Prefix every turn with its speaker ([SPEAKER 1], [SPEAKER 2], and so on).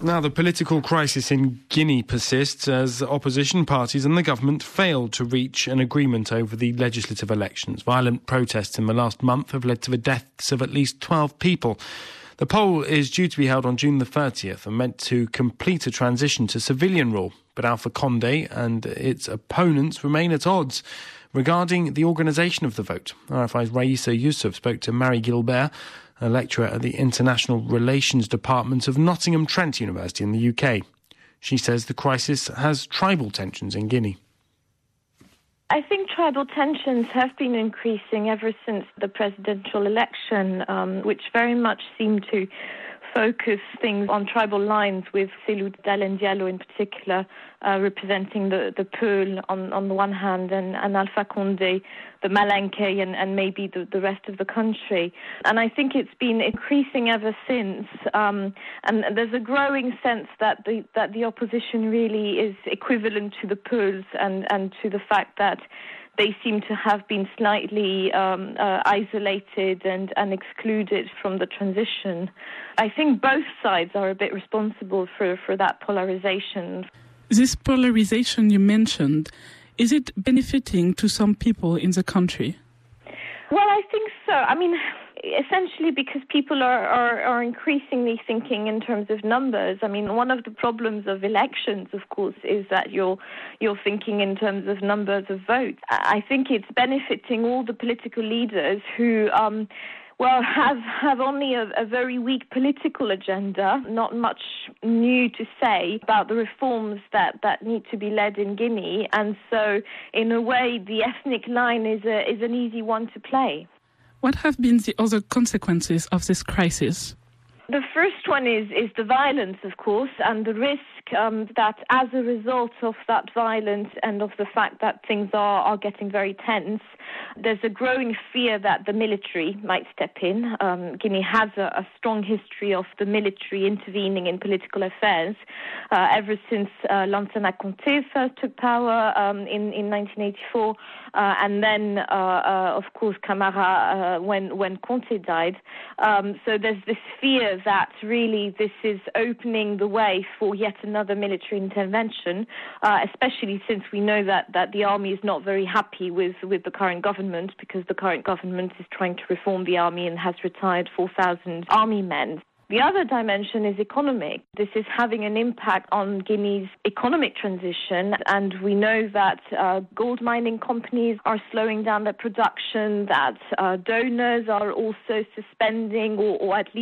[SPEAKER 1] Now, the political crisis in Guinea persists as opposition parties and the government failed to reach an agreement over the legislative elections. Violent protests in the last month have led to the deaths of at least 12 people. The poll is due to be held on June the 30th and meant to complete a transition to civilian rule. But Alpha Condé and its opponents remain at odds regarding the organisation of the vote. RFI's Raissa Yusuf spoke to Marie Gilbert, a lecturer at the International Relations Department of Nottingham Trent University in the UK. She says the crisis has tribal tensions in Guinea.
[SPEAKER 2] I think tribal tensions have been increasing ever since the presidential election, which very much seem to focus things on tribal lines, with Cellou Dalein Diallo in particular representing the Peul on the one hand, and Alpha Condé, the Malinké, and maybe the rest of the country. And I think it's been increasing ever since. And there's a growing sense that the opposition really is equivalent to the Peuls and to the fact that they seem to have been slightly isolated and excluded from the transition. I think both sides are a bit responsible for that polarization.
[SPEAKER 3] This polarization you mentioned, is it benefiting to some people in the country?
[SPEAKER 2] Well, I think so. I mean, essentially because people are increasingly thinking in terms of numbers. I mean, one of the problems of elections, of course, is that you're thinking in terms of numbers of votes. I think it's benefiting all the political leaders who have only a very weak political agenda, not much new to say about the reforms that need to be led in Guinea. And so, in a way, the ethnic line is an easy one to play.
[SPEAKER 3] What have been the other consequences of this crisis?
[SPEAKER 2] The first one is the violence, of course, and the risk that as a result of that violence and of the fact that things are getting very tense, there's a growing fear that the military might step in. Guinea has a strong history of the military intervening in political affairs ever since Lansana Conté first took power in 1984, and then, of course, Camara when Conté died. So there's this fear that really this is opening the way for yet another military intervention, especially since we know that the army is not very happy with the current government, because the current government is trying to reform the army and has retired 4,000 army men. The other dimension is economic. This is having an impact on Guinea's economic transition, and we know that gold mining companies are slowing down their production, that donors are also suspending or at least